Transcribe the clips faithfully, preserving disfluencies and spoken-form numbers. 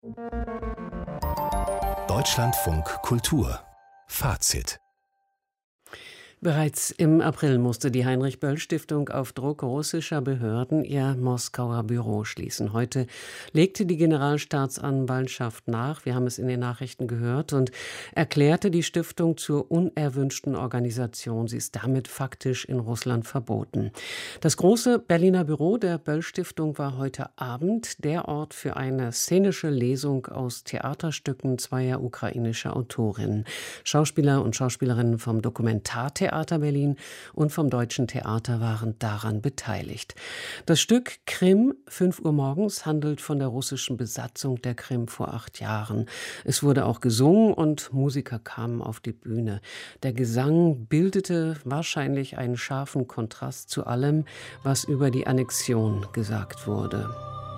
Deutschlandfunk Kultur Fazit. Bereits im April musste die Heinrich-Böll-Stiftung auf Druck russischer Behörden ihr Moskauer Büro schließen. Heute legte die Generalstaatsanwaltschaft nach, wir haben es in den Nachrichten gehört, und erklärte die Stiftung zur unerwünschten Organisation. Sie ist damit faktisch in Russland verboten. Das große Berliner Büro der Böll-Stiftung war heute Abend der Ort für eine szenische Lesung aus Theaterstücken zweier ukrainischer Autorinnen. Schauspieler und Schauspielerinnen vom Dokumentartheater Theater Berlin und vom Deutschen Theater waren daran beteiligt. Das Stück Krim, fünf Uhr morgens, handelt von der russischen Besatzung der Krim vor acht Jahren. Es wurde auch gesungen und Musiker kamen auf die Bühne. Der Gesang bildete wahrscheinlich einen scharfen Kontrast zu allem, was über die Annexion gesagt wurde.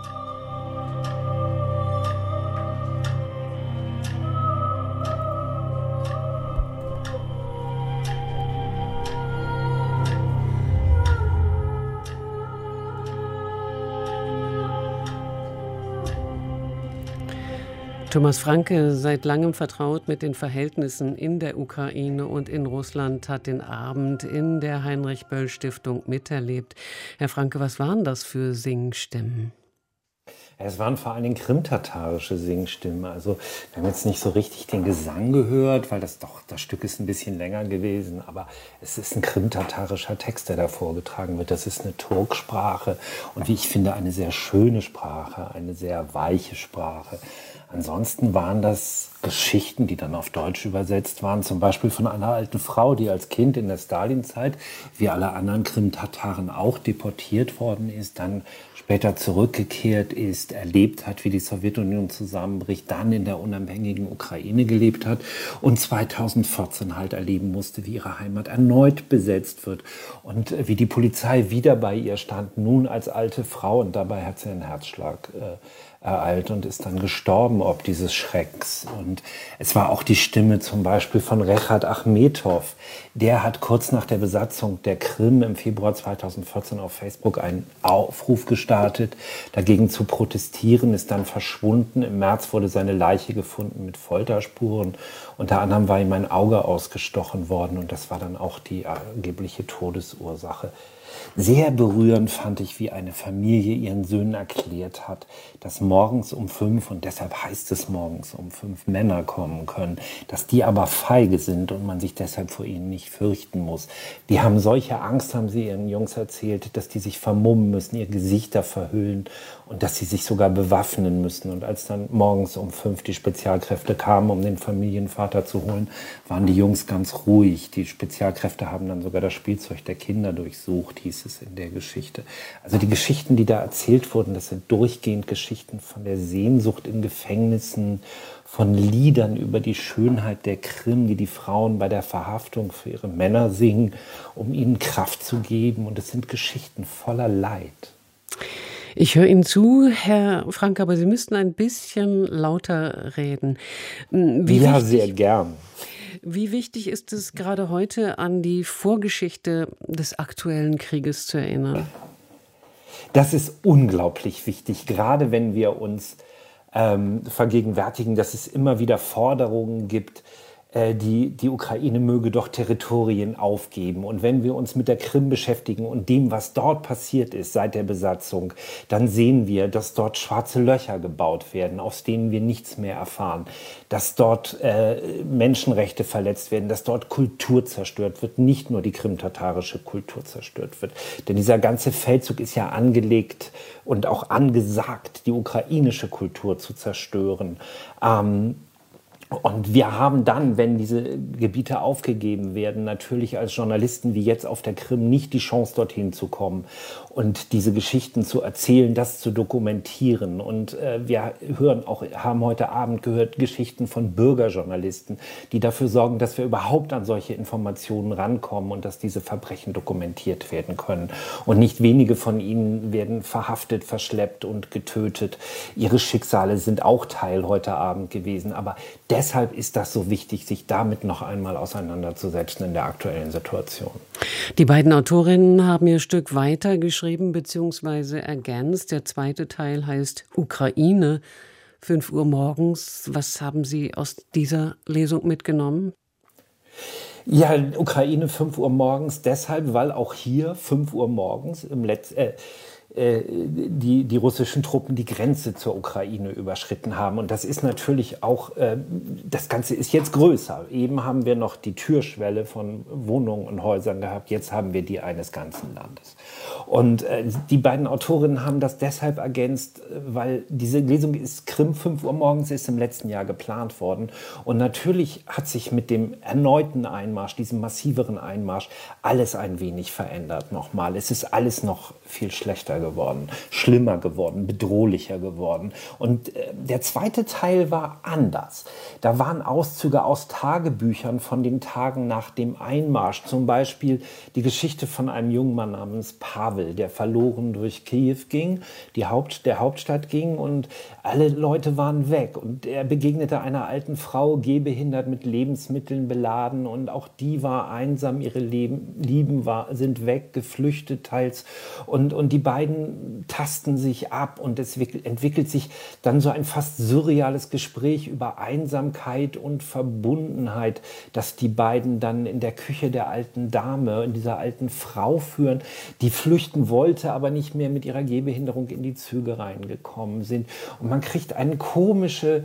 Thomas Franke, seit langem vertraut mit den Verhältnissen in der Ukraine und in Russland, hat den Abend in der Heinrich-Böll-Stiftung miterlebt. Herr Franke, was waren das für Singstimmen? Es waren vor allen Dingen krimtatarische Singstimmen. Also wir haben jetzt nicht so richtig den Gesang gehört, weil das doch, das Stück ist ein bisschen länger gewesen. Aber es ist ein krimtatarischer Text, der da vorgetragen wird. Das ist eine Turksprache und wie ich finde, eine sehr schöne Sprache, eine sehr weiche Sprache. Ansonsten waren das Geschichten, die dann auf Deutsch übersetzt waren, zum Beispiel von einer alten Frau, die als Kind in der Stalinzeit, wie alle anderen Krim-Tataren auch, deportiert worden ist, dann später zurückgekehrt ist, erlebt hat, wie die Sowjetunion zusammenbricht, dann in der unabhängigen Ukraine gelebt hat und zweitausendvierzehn halt erleben musste, wie ihre Heimat erneut besetzt wird und wie die Polizei wieder bei ihr stand, nun als alte Frau, und dabei hat sie einen Herzschlag äh, ereilt und ist dann gestorben ob dieses Schrecks. Und es war auch die Stimme zum Beispiel von Rechat Achmetov. Der hat kurz nach der Besatzung der Krim im Februar zweitausendvierzehn auf Facebook einen Aufruf gestartet, dagegen zu protestieren, ist dann verschwunden. Im März wurde seine Leiche gefunden mit Folterspuren. Unter anderem war ihm ein Auge ausgestochen worden und das war dann auch die angebliche Todesursache. Sehr berührend fand ich, wie eine Familie ihren Söhnen erklärt hat, dass morgens um fünf, und deshalb heißt es morgens um fünf, Männer kommen können, dass die aber feige sind und man sich deshalb vor ihnen nicht fürchten muss. Die haben solche Angst, haben sie ihren Jungs erzählt, dass die sich vermummen müssen, ihr Gesichter verhüllen und dass sie sich sogar bewaffnen müssen. Und als dann morgens um fünf die Spezialkräfte kamen, um den Familienvater zu holen, waren die Jungs ganz ruhig. Die Spezialkräfte haben dann sogar das Spielzeug der Kinder durchsucht, hieß es in der Geschichte. Also die Geschichten, die da erzählt wurden, das sind durchgehend Geschichten von der Sehnsucht in Gefängnissen, von Liedern über die Schönheit der Krim, die die Frauen bei der Verhaftung für ihre Männer singen, um ihnen Kraft zu geben. Und es sind Geschichten voller Leid. Ich höre Ihnen zu, Herr Franke, aber Sie müssten ein bisschen lauter reden. Wie ja, wichtig, sehr gern. Wie wichtig ist es gerade heute, an die Vorgeschichte des aktuellen Krieges zu erinnern? Das ist unglaublich wichtig, gerade wenn wir uns ähm, vergegenwärtigen, dass es immer wieder Forderungen gibt, Die, die Ukraine möge doch Territorien aufgeben. Und wenn wir uns mit der Krim beschäftigen und dem, was dort passiert ist seit der Besatzung, dann sehen wir, dass dort schwarze Löcher gebaut werden, aus denen wir nichts mehr erfahren, dass dort äh, Menschenrechte verletzt werden, dass dort Kultur zerstört wird, nicht nur die krimtatarische Kultur zerstört wird. Denn dieser ganze Feldzug ist ja angelegt und auch angesagt, die ukrainische Kultur zu zerstören. Ähm, Und wir haben dann, wenn diese Gebiete aufgegeben werden, natürlich als Journalisten wie jetzt auf der Krim nicht die Chance, dorthin zu kommen und diese Geschichten zu erzählen, das zu dokumentieren. Und äh, wir hören auch, haben heute Abend gehört, Geschichten von Bürgerjournalisten, die dafür sorgen, dass wir überhaupt an solche Informationen rankommen und dass diese Verbrechen dokumentiert werden können. Und nicht wenige von ihnen werden verhaftet, verschleppt und getötet. Ihre Schicksale sind auch Teil heute Abend gewesen. Aber deshalb ist das so wichtig, sich damit noch einmal auseinanderzusetzen in der aktuellen Situation. Die beiden Autorinnen haben ihr Stück weitergeschrieben bzw. ergänzt. Der zweite Teil heißt Ukraine, fünf Uhr morgens. Was haben Sie aus dieser Lesung mitgenommen? Ja, Ukraine fünf Uhr morgens deshalb, weil auch hier fünf Uhr morgens im Letz äh, Die, die russischen Truppen die Grenze zur Ukraine überschritten haben. Und das ist natürlich auch, äh, das Ganze ist jetzt größer. Eben haben wir noch die Türschwelle von Wohnungen und Häusern gehabt, jetzt haben wir die eines ganzen Landes. Und äh, die beiden Autorinnen haben das deshalb ergänzt, weil diese Lesung ist Krim fünf Uhr morgens, ist im letzten Jahr geplant worden. Und natürlich hat sich mit dem erneuten Einmarsch, diesem massiveren Einmarsch, alles ein wenig verändert nochmal. Es ist alles noch viel schlechter geworden, schlimmer geworden, bedrohlicher geworden. Und äh, der zweite Teil war anders. Da waren Auszüge aus Tagebüchern von den Tagen nach dem Einmarsch. Zum Beispiel die Geschichte von einem jungen Mann namens Pavel, der verloren durch Kiew ging, die Haupt, der Hauptstadt ging und alle Leute waren weg. Und er begegnete einer alten Frau, gehbehindert, mit Lebensmitteln beladen und auch die war einsam, ihre Leben, Lieben war, sind weg, geflüchtet teils. Und, und die beiden tasten sich ab und es entwickelt sich dann so ein fast surreales Gespräch über Einsamkeit und Verbundenheit, das die beiden dann in der Küche der alten Dame, in dieser alten Frau führen, die flüchten wollte, aber nicht mehr mit ihrer Gehbehinderung in die Züge reingekommen sind. Und man kriegt eine komische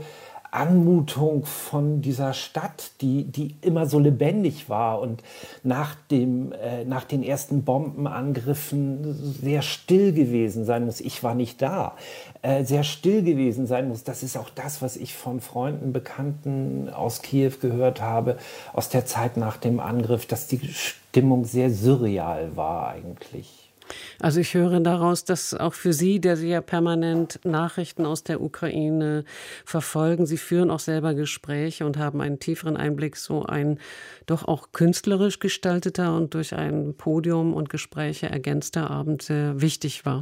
Anmutung von dieser Stadt, die, die immer so lebendig war und nach, dem, äh, nach den ersten Bombenangriffen sehr still gewesen sein muss. Ich war nicht da. Äh, sehr still gewesen sein muss. Das ist auch das, was ich von Freunden, Bekannten aus Kiew gehört habe, aus der Zeit nach dem Angriff, dass die Stimmung sehr surreal war eigentlich. Also ich höre daraus, dass auch für Sie, der Sie ja permanent Nachrichten aus der Ukraine verfolgen, Sie führen auch selber Gespräche und haben einen tieferen Einblick, so ein doch auch künstlerisch gestalteter und durch ein Podium und Gespräche ergänzter Abend sehr wichtig war.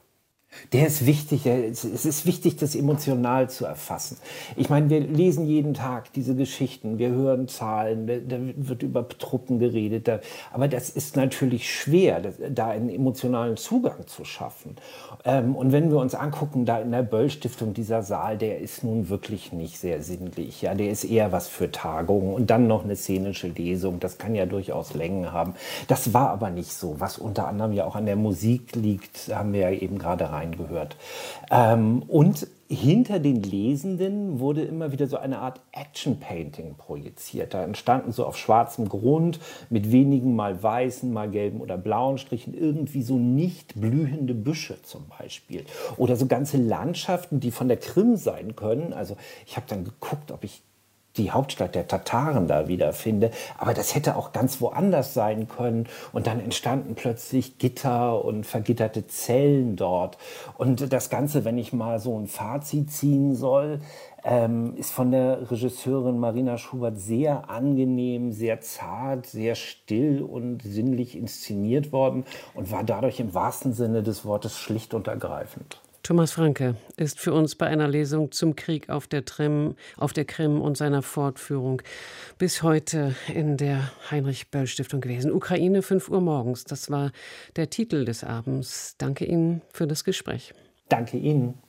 Der ist wichtig, es ist wichtig, das emotional zu erfassen. Ich meine, wir lesen jeden Tag diese Geschichten, wir hören Zahlen, da wird über Truppen geredet, aber das ist natürlich schwer, da einen emotionalen Zugang zu schaffen. Und wenn wir uns angucken, da in der Böll-Stiftung, dieser Saal, der ist nun wirklich nicht sehr sinnlich. Ja, der ist eher was für Tagungen und dann noch eine szenische Lesung, das kann ja durchaus Längen haben. Das war aber nicht so, was unter anderem ja auch an der Musik liegt, haben wir ja eben gerade rein gehört. Ähm, und hinter den Lesenden wurde immer wieder so eine Art Action-Painting projiziert. Da entstanden so auf schwarzem Grund mit wenigen mal weißen, mal gelben oder blauen Strichen irgendwie so nicht blühende Büsche zum Beispiel. Oder so ganze Landschaften, die von der Krim sein können. Also ich habe dann geguckt, ob ich die Hauptstadt der Tataren da wiederfinde. Aber das hätte auch ganz woanders sein können. Und dann entstanden plötzlich Gitter und vergitterte Zellen dort. Und das Ganze, wenn ich mal so ein Fazit ziehen soll, ähm, ist von der Regisseurin Marina Schubert sehr angenehm, sehr zart, sehr still und sinnlich inszeniert worden und war dadurch im wahrsten Sinne des Wortes schlicht und ergreifend. Thomas Franke ist für uns bei einer Lesung zum Krieg auf der, Trim, auf der Krim und seiner Fortführung bis heute in der Heinrich-Böll-Stiftung gewesen. Ukraine, fünf Uhr morgens, das war der Titel des Abends. Danke Ihnen für das Gespräch. Danke Ihnen.